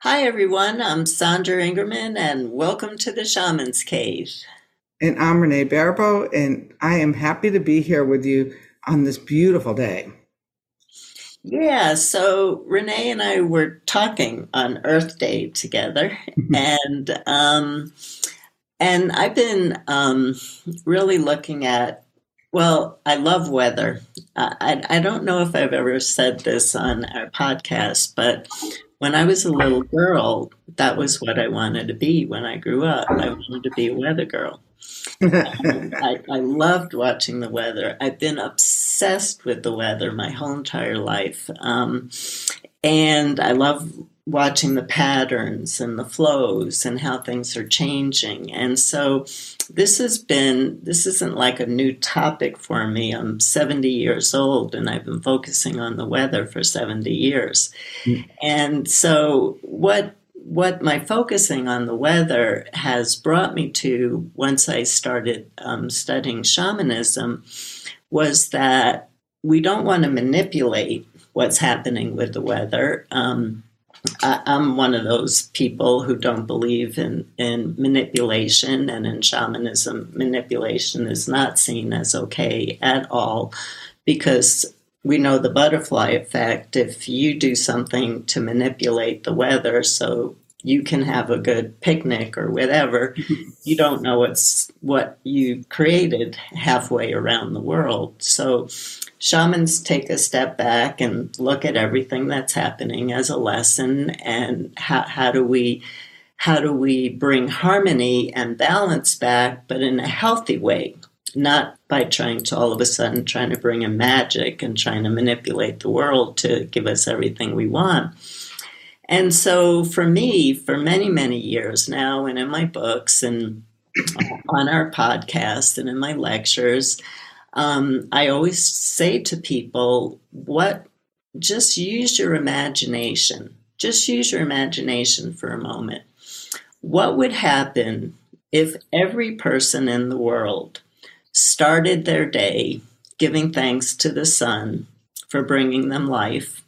Hi, everyone. I'm Sandra Ingerman, and welcome to the Shaman's Cave. And I'm Renee Barbo, and I am happy to be here with you on this beautiful day. Yeah, so Renee and I were talking on Earth Day together, and um, and I've been really looking at. Well, I love weather. I don't know if I've ever said this on our podcast, but when I was a little girl, that was what I wanted to be when I grew up. I wanted to be a weather girl. I loved watching the weather. I've been obsessed with the weather my whole entire life. And I love watching the patterns and the flows and how things are changing. And so this isn't like a new topic for me. I'm 70 years old and I've been focusing on the weather for 70 years. And so what my focusing on the weather has brought me to once I started studying shamanism was that we don't want to manipulate what's happening with the weather. I'm one of those people who don't believe in manipulation, and in shamanism, manipulation is not seen as okay at all because we know the butterfly effect. If you do something to manipulate the weather so you can have a good picnic or whatever, you don't know what you created halfway around the world. So shamans take a step back and look at everything that's happening as a lesson, and how do we bring harmony and balance back, but in a healthy way, not by trying to all of a sudden trying to bring in magic and trying to manipulate the world to give us everything we want. And so for me, for many, many years now, and in my books and on our podcast and in my lectures, I always say to people, just use your imagination. Just use your imagination for a moment. What would happen if every person in the world started their day giving thanks to the sun for bringing them life,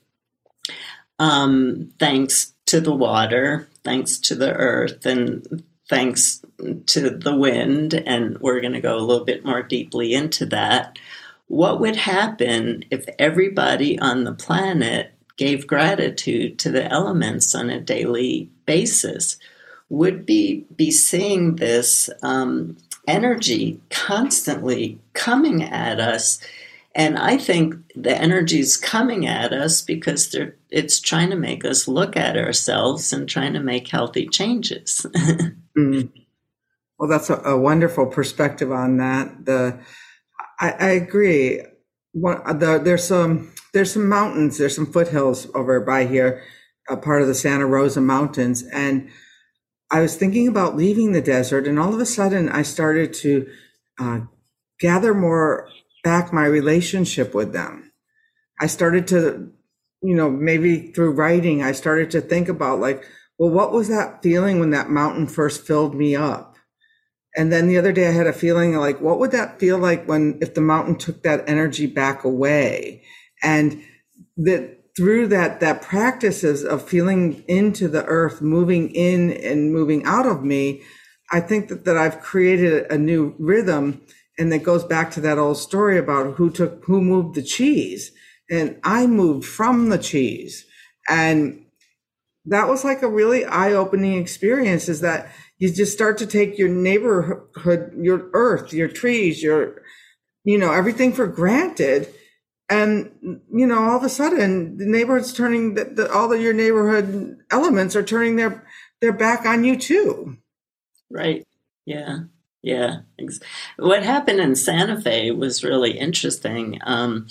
thanks to the water, thanks to the earth, and thanks to the wind, and we're going to go a little bit more deeply into that. What would happen if everybody on the planet gave gratitude to the elements on a daily basis? Would be seeing this energy constantly coming at us. And I think the energy is coming at us because it's trying to make us look at ourselves and trying to make healthy changes. Mm. Well, that's a wonderful perspective on that. I agree. There's some mountains, there's some foothills over by here, a part of the Santa Rosa Mountains, and I was thinking about leaving the desert, and all of a sudden I started to uh, gather more back my relationship with them. I started to, maybe through writing, I started to think about like, well, what was that feeling when that mountain first filled me up? And then the other day I had a feeling like, what would that feel like if the mountain took that energy back away? And that through that practices of feeling into the earth, moving in and moving out of me, I think that I've created a new rhythm. And that goes back to that old story about who moved the cheese. And I moved from the cheese. And that was like a really eye-opening experience, is that you just start to take your neighborhood, your earth, your trees, everything for granted. And, all of a sudden the neighborhood's turning, all of your neighborhood elements are turning their back on you too. Right. Yeah. Yeah. What happened in Santa Fe was really interesting.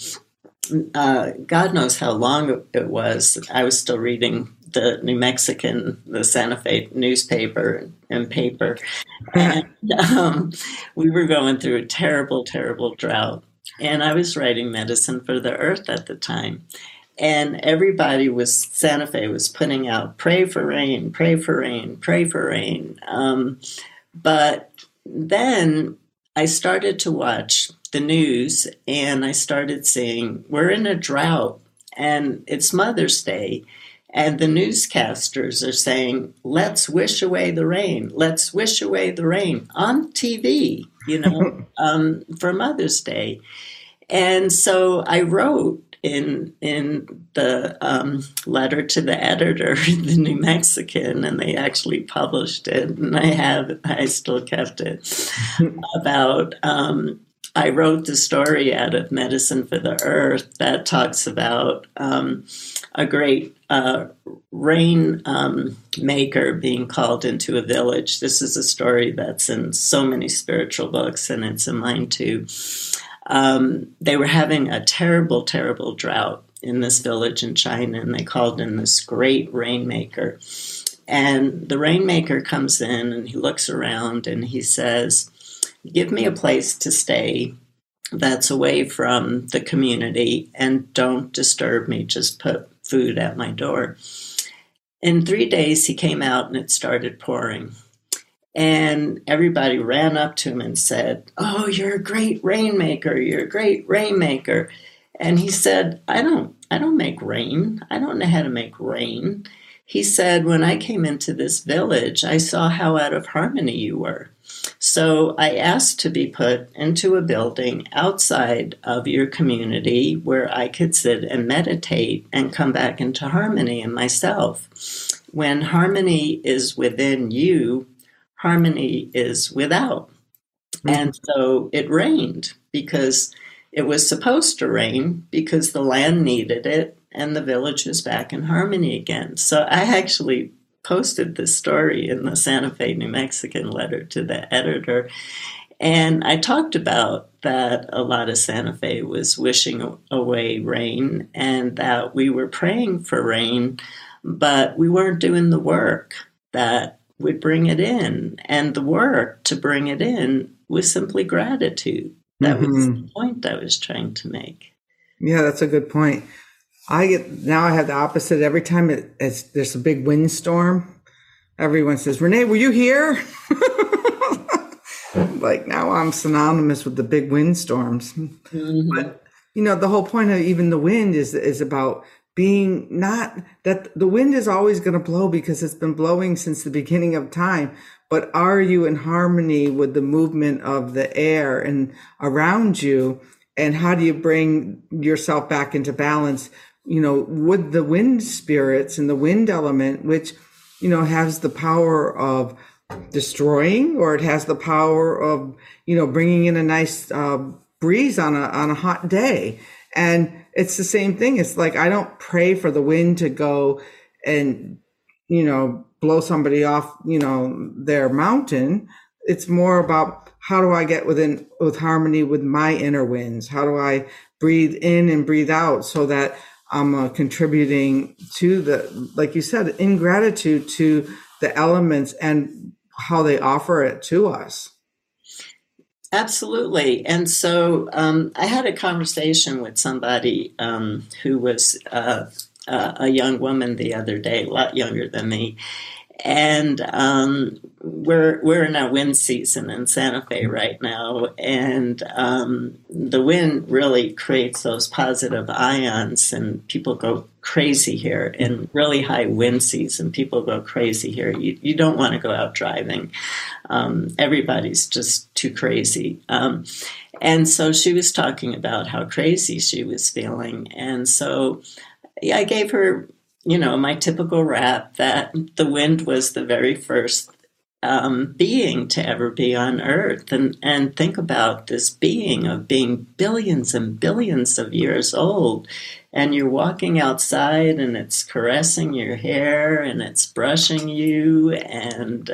God knows how long it was. I was still reading the Santa Fe newspaper and paper. And we were going through a terrible, terrible drought. And I was writing medicine for the earth at the time. And Santa Fe was putting out, pray for rain, pray for rain, pray for rain. But then I started to watch the news and I started seeing we're in a drought and it's Mother's Day. And the newscasters are saying, let's wish away the rain. Let's wish away the rain on TV, for Mother's Day. And so I wrote in the letter to the editor, the New Mexican, and they actually published it, and I still kept it, about I wrote the story out of Medicine for the Earth that talks about a great rain maker being called into a village. This is a story that's in so many spiritual books, and it's in mine too. They were having a terrible, terrible drought in this village in China, and they called in this great rainmaker. And the rainmaker comes in and he looks around and he says, give me a place to stay that's away from the community and don't disturb me. Just put food at my door. In 3 days, he came out and it started pouring. And everybody ran up to him and said, oh, you're a great rainmaker. You're a great rainmaker. And he said, I don't make rain. I don't know how to make rain. He said, when I came into this village, I saw how out of harmony you were. So I asked to be put into a building outside of your community where I could sit and meditate and come back into harmony in myself. When harmony is within you, harmony is without. Mm-hmm. And so it rained because it was supposed to rain because the land needed it and the village was back in harmony again. So I actually posted this story in the Santa Fe, New Mexican letter to the editor. And I talked about that a lot of Santa Fe was wishing away rain and that we were praying for rain, but we weren't doing the work that would bring it in. And the work to bring it in was simply gratitude. That was the point I was trying to make. Yeah, that's a good point. I have the opposite. Every time there's a big windstorm, everyone says, Renee, were you here? Like now I'm synonymous with the big windstorms. Mm-hmm. But, the whole point of even the wind is about being not that the wind is always going to blow because it's been blowing since the beginning of time. But are you in harmony with the movement of the air and around you? And how do you bring yourself back into balance, with the wind spirits and the wind element, which, has the power of destroying, or it has the power of, bringing in a nice breeze on a hot day. And it's the same thing. It's like, I don't pray for the wind to go and, blow somebody off, their mountain. It's more about how do I get with harmony with my inner winds? How do I breathe in and breathe out so that I'm contributing to like you said, in gratitude to the elements and how they offer it to us. Absolutely. And so I had a conversation with somebody who was a young woman the other day, a lot younger than me. And we're in our wind season in Santa Fe right now, and the wind really creates those positive ions, and people go crazy here in really high wind season. People go crazy here. You don't want to go out driving. Everybody's just too crazy. And so she was talking about how crazy she was feeling, and so I gave her my typical rap that the wind was the very first being to ever be on Earth. And think about this being of being billions and billions of years old. And you're walking outside and it's caressing your hair and it's brushing you. And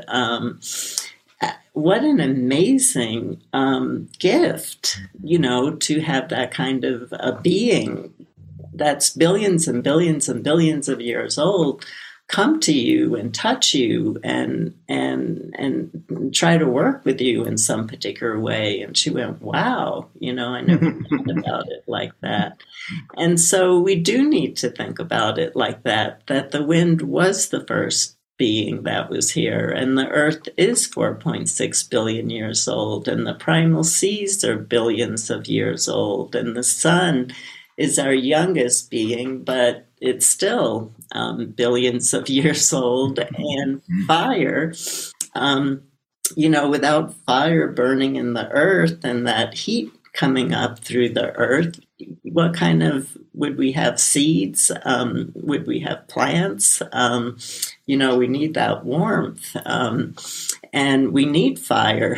what an amazing gift, to have that kind of a being that's billions and billions and billions of years old come to you and touch you and try to work with you in some particular way. And she went, wow, I never thought about it like that. And so we do need to think about it like that the wind was the first being that was here, and the earth is 4.6 billion years old, and the primal seas are billions of years old, and the sun is our youngest being, but it's still billions of years old. And fire, um, without fire burning in the earth and that heat coming up through the earth, what kind of would we have seeds? Would we have plants? We need that warmth, and we need fire.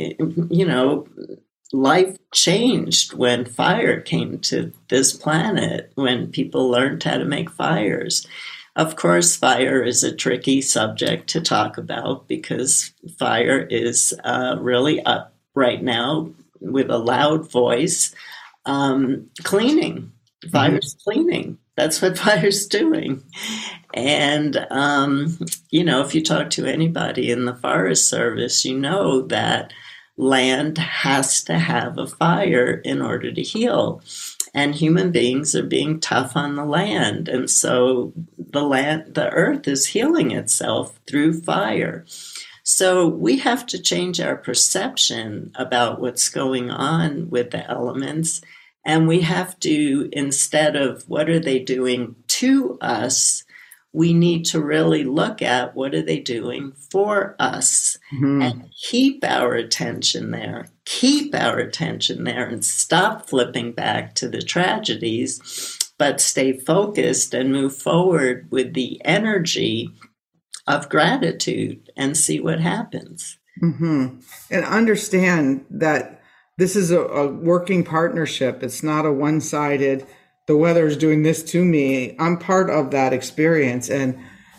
Life changed when fire came to this planet, when people learned how to make fires. Of course, fire is a tricky subject to talk about because fire is really up right now with a loud voice. Cleaning. Fire's cleaning. That's what fire's doing. And, if you talk to anybody in the Forest Service, you know that land has to have a fire in order to heal. And human beings are being tough on the land. And so the earth is healing itself through fire. So we have to change our perception about what's going on with the elements. And we have to, instead of what are they doing to us, we need to really look at what are they doing for us and keep our attention there. Keep our attention there and stop flipping back to the tragedies, but stay focused and move forward with the energy of gratitude and see what happens. And understand that this is a working partnership. It's not a one-sided, the weather's doing this to me. I'm part of that experience. And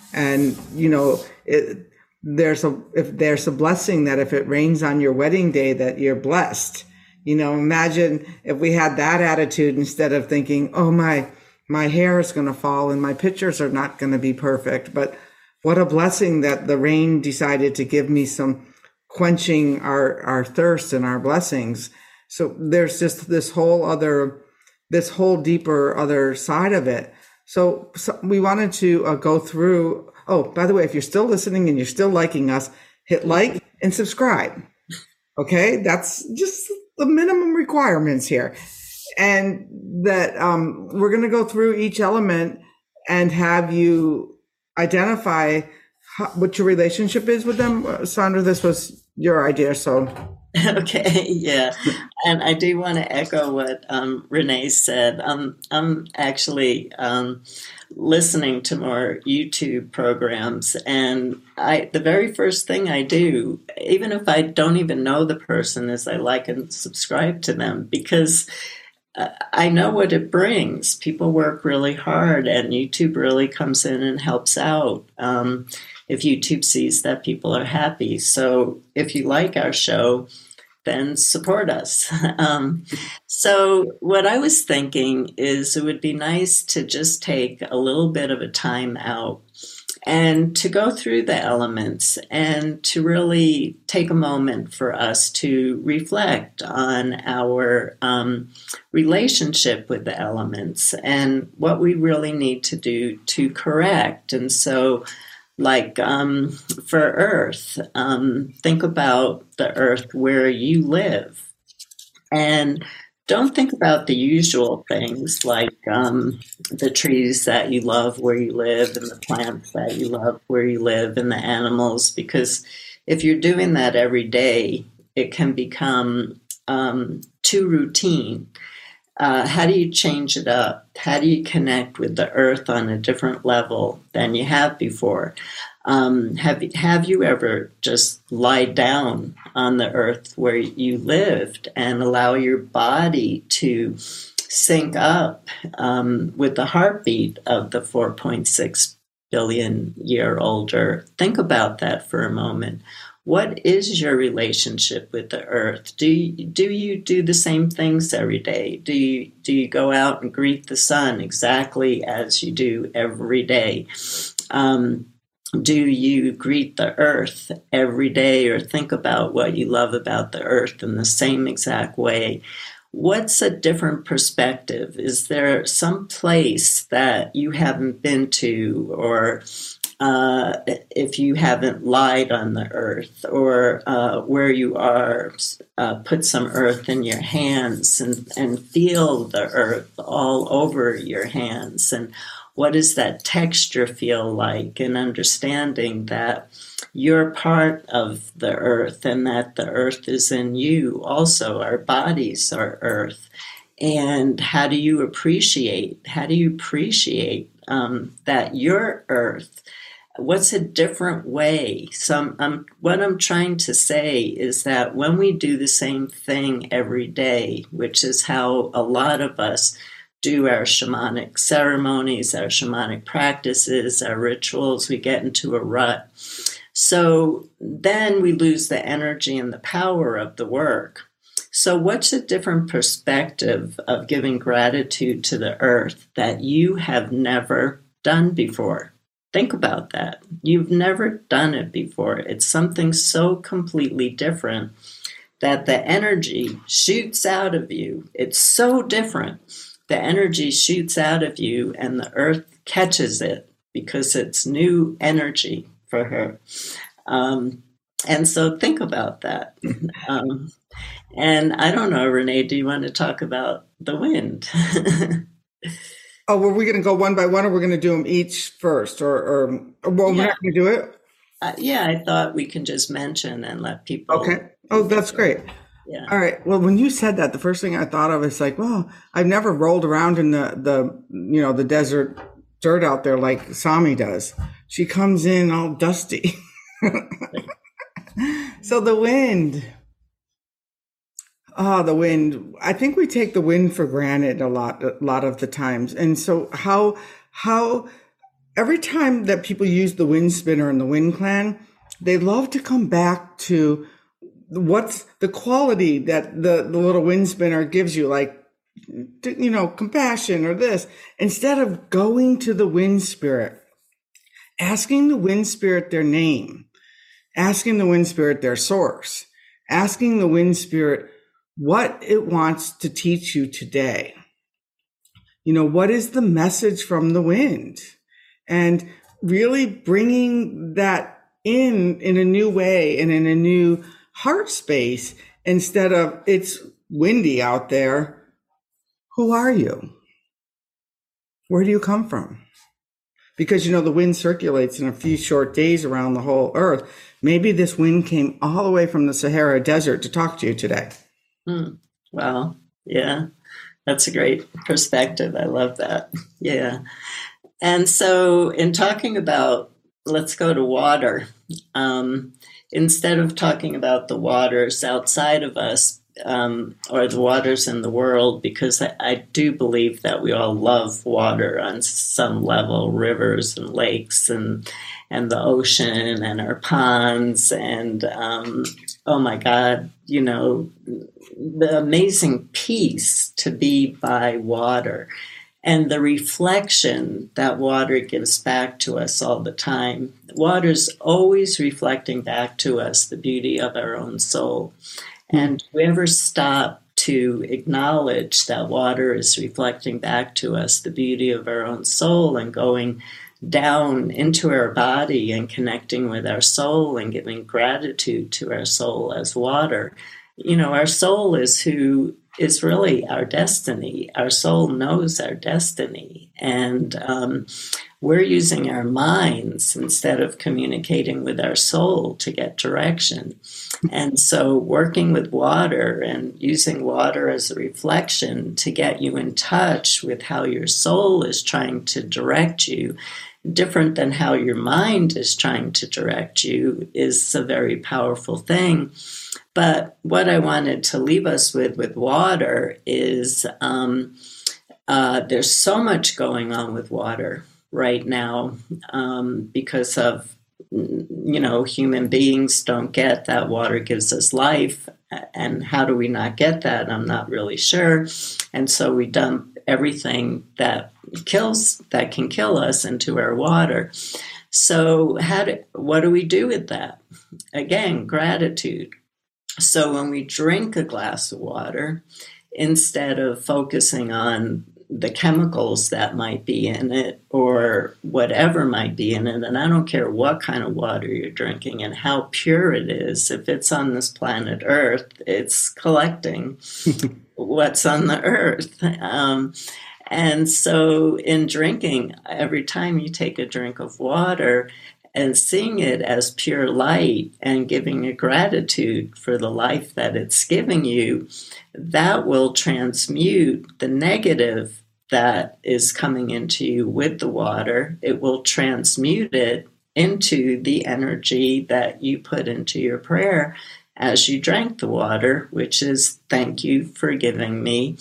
there's a blessing that if it rains on your wedding day, that you're blessed. Imagine if we had that attitude instead of thinking, oh, my hair is going to fall and my pictures are not going to be perfect. But what a blessing that the rain decided to give me some quenching our thirst and our blessings. So there's just this whole deeper other side of it. So we wanted to go through. Oh, by the way, if you're still listening and you're still liking us, hit like and subscribe. Okay. That's just the minimum requirements here. And that we're going to go through each element and have you identify what your relationship is with them. Sandra, this was your idea. So. Okay, yeah. And I do want to echo what Renee said. I'm actually listening to more YouTube programs, and the very first thing I do, even if I don't even know the person, is I like and subscribe to them because I know what it brings. People work really hard, and YouTube really comes in and helps out. If YouTube sees that people are happy. So if you like our show, then support us. So what I was thinking is it would be nice to just take a little bit of a time out and to go through the elements and to really take a moment for us to reflect on our relationship with the elements and what we really need to do to correct. And so like for Earth, think about the Earth where you live. And don't think about the usual things like the trees that you love where you live and the plants that you love where you live and the animals, because if you're doing that every day, it can become too routine. How do you change it up? How do you connect with the earth on a different level than you have before? Have you ever just lied down on the earth where you lived and allow your body to sync up with the heartbeat of the 4.6 billion year old Earth? Think about that for a moment. What is your relationship with the earth? Do you do the same things every day? Do you go out and greet the sun exactly as you do every day? Do you greet the earth every day or think about what you love about the earth in the same exact way? What's a different perspective? Is there some place that you haven't been to, or if you haven't lied on the earth, or where you are, put some earth in your hands and feel the earth all over your hands? And what does that texture feel like, and understanding that you're part of the earth and that the earth is in you also. Our bodies are earth. And how do you appreciate that you're earth? What's a different way? What I'm trying to say is that when we do the same thing every day, which is how a lot of us do our shamanic ceremonies, our shamanic practices, our rituals, we get into a rut. So then we lose the energy and the power of the work. So what's a different perspective of giving gratitude to the earth that you have never done before? Think about that. You've never done it before. It's something so completely different that the energy shoots out of you. It's so different. The energy shoots out of you and the earth catches it because it's new energy for her. And so think about that. And I don't know, Renee, do you want to talk about the wind? Oh, were we going to go one by one, or we're going to do them each first, or well, we're not going to do it? Yeah, I thought we can just mention and let people. Okay. Oh, that's great. Yeah. All right. Well, when you said that, the first thing I thought of is like, well, I've never rolled around in the desert dirt out there like Sami does. She comes in all dusty. So the wind. Oh, the wind. I think we take the wind for granted a lot of the times. And so how every time that people use the wind spinner and the wind clan, they love to come back to what's the quality that the little wind spinner gives you, like, compassion or this, instead of going to the wind spirit, asking the wind spirit their name, asking the wind spirit their source, asking the wind spirit what it wants to teach you today. What is the message from the wind? And really bringing that in a new way and in a new heart space, instead of it's windy out there. Who are you? Where do you come from? Because, the wind circulates in a few short days around the whole earth. Maybe this wind came all the way from the Sahara Desert to talk to you today. Well, yeah, that's a great perspective. I love that. Yeah. And so in talking about, let's go to water, instead of talking about the waters outside of us, or the waters in the world, because I do believe that we all love water on some level, rivers and lakes and the ocean and our ponds and, oh my God, the amazing peace to be by water and the reflection that water gives back to us all the time. Water's always reflecting back to us the beauty of our own soul. And do we ever stop to acknowledge that water is reflecting back to us the beauty of our own soul and going down into our body and connecting with our soul and giving gratitude to our soul as water? Our soul is who is really our destiny. Our soul knows our destiny. And we're using our minds instead of communicating with our soul to get direction. And so working with water and using water as a reflection to get you in touch with how your soul is trying to direct you, different than how your mind is trying to direct you, is a very powerful thing. But what I wanted to leave us with water is there's so much going on with water right now because of, human beings don't get that water gives us life. And how do we not get that? I'm not really sure. And so we dump everything that can kill us into our water. So what do we do with that? Again, gratitude. So when we drink a glass of water, instead of focusing on the chemicals that might be in it or whatever might be in it, and I don't care what kind of water you're drinking and how pure it is, if it's on this planet Earth, it's collecting what's on the earth. And so, in drinking, every time you take a drink of water and seeing it as pure light and giving it gratitude for the life that it's giving you, that will transmute the negative that is coming into you with the water. It will transmute it into the energy that you put into your prayer as you drank the water, which is thank you for giving me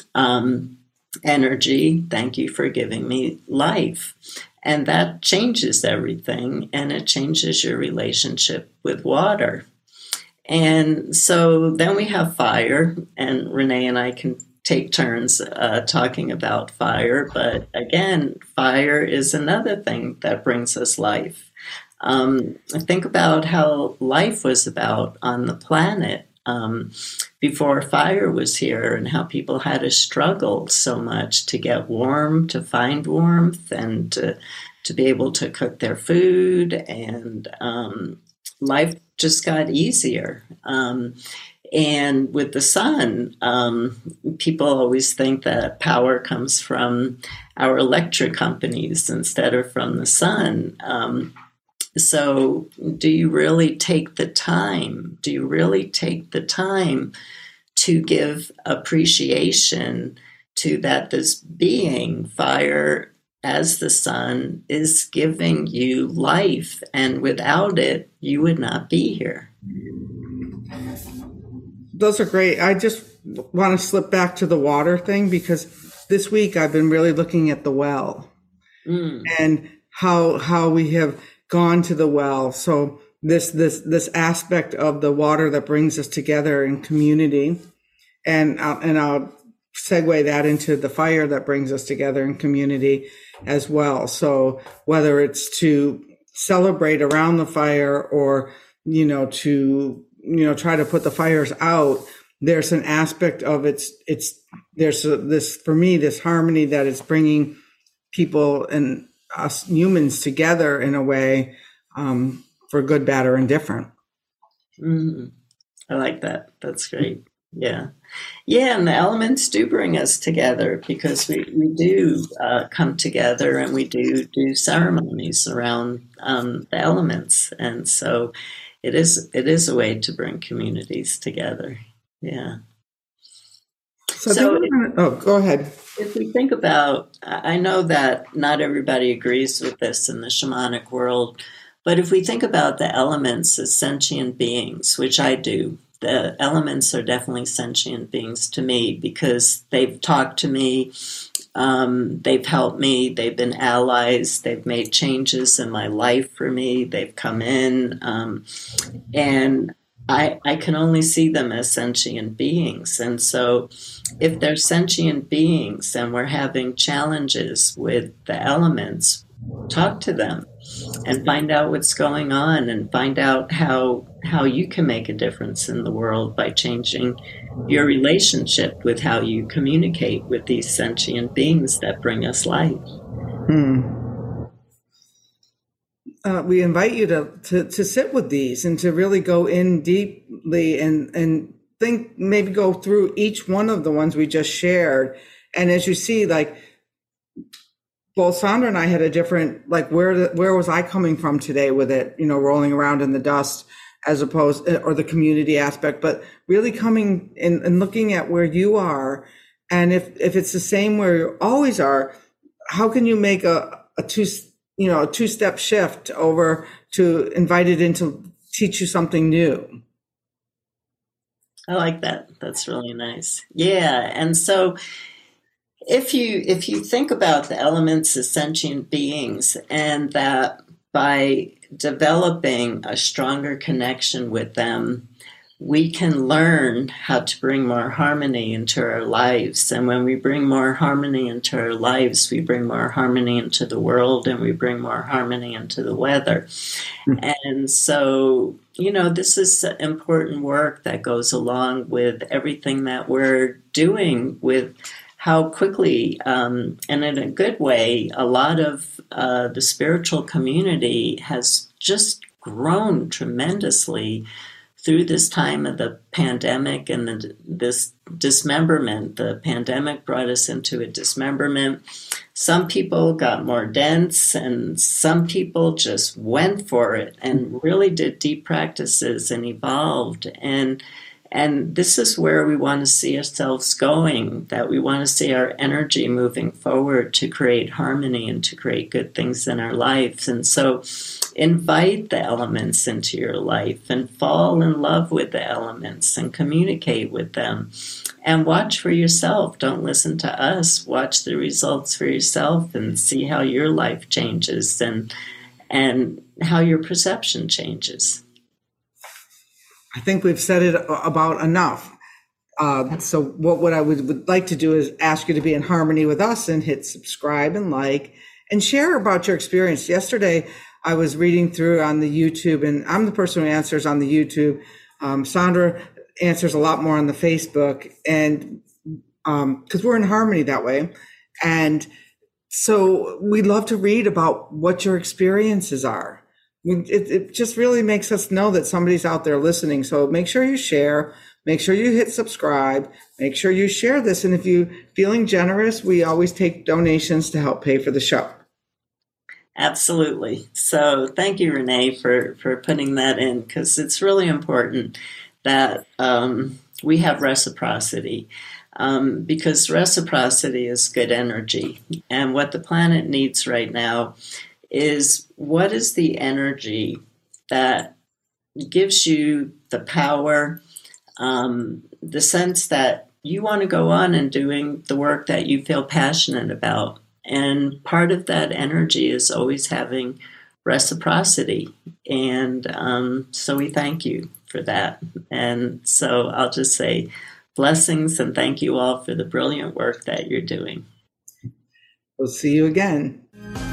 energy, thank you for giving me life. And that changes everything, and it changes your relationship with water. And so then we have fire, and Renee and I can take turns talking about fire. But again, fire is another thing that brings us life. Think about how life was about on the planet before fire was here, and how people had to struggle so much to get warm, to find warmth, and to be able to cook their food. And life just got easier. And with the sun, people always think that power comes from our electric companies instead of from the sun. So do you really take the time? Do you really take the time to give appreciation to that this being, fire as the sun, is giving you life, and without it, you would not be here? Those are great. I just want to slip back to the water thing, because this week I've been really looking at the well and how we have gone to the well. So this aspect of the water that brings us together in community, and I'll segue that into the fire that brings us together in community as well. So whether it's to celebrate around the fire, or to try to put the fires out, there's an aspect of there's this, for me, this harmony that it's bringing people and us humans together in a way, for good, bad, or indifferent. I like that. That's great. Yeah. And the elements do bring us together, because we do come together, and we do ceremonies around the elements. And so it is a way to bring communities together. Yeah. So go ahead. If we think about, I know that not everybody agrees with this in the shamanic world, but if we think about the elements as sentient beings, which I do, the elements are definitely sentient beings to me, because they've talked to me, they've helped me, they've been allies, they've made changes in my life for me, they've come in, and I can only see them as sentient beings. And so if they're sentient beings and we're having challenges with the elements, talk to them and find out what's going on, and find out how you can make a difference in the world by changing your relationship with how you communicate with these sentient beings that bring us life. We invite you to sit with these and to really go in deeply and think, maybe go through each one of the ones we just shared. And as you see, like, both Sandra and I had a different, like, where was I coming from today with it, rolling around in the dust, as opposed, or the community aspect, but really coming in and looking at where you are. And if it's the same where you always are, how can you make a two-step shift over to invite it in to teach you something new? I like that. That's really nice. Yeah. And so if you think about the elements as sentient beings, and that by developing a stronger connection with them, we can learn how to bring more harmony into our lives. And when we bring more harmony into our lives, we bring more harmony into the world, and we bring more harmony into the weather. And so, this is important work that goes along with everything that we're doing, with how quickly, and in a good way, a lot of the spiritual community has just grown tremendously through this time of the pandemic and this dismemberment, the pandemic brought us into a dismemberment. Some people got more dense, and some people just went for it and really did deep practices and evolved. And this is where we want to see ourselves going, that we want to see our energy moving forward to create harmony and to create good things in our lives. And so invite the elements into your life and fall in love with the elements and communicate with them. And watch for yourself. Don't listen to us. Watch the results for yourself and see how your life changes and how your perception changes. I think we've said it about enough. So what I would like to do is ask you to be in harmony with us and hit subscribe and like and share about your experience. Yesterday, I was reading through on the YouTube, and I'm the person who answers on the YouTube. Sandra answers a lot more on the Facebook, and because we're in harmony that way. And so we'd love to read about what your experiences are. It just really makes us know that somebody's out there listening. So make sure you share, make sure you hit subscribe, make sure you share this. And if you're feeling generous, we always take donations to help pay for the show. Absolutely. So thank you, Renee, for putting that in, because it's really important that we have reciprocity, because reciprocity is good energy. And what the planet needs right now is, what is the energy that gives you the power, the sense that you want to go on and doing the work that you feel passionate about. And part of that energy is always having reciprocity. And so we thank you for that. And so I'll just say blessings and thank you all for the brilliant work that you're doing. We'll see you again.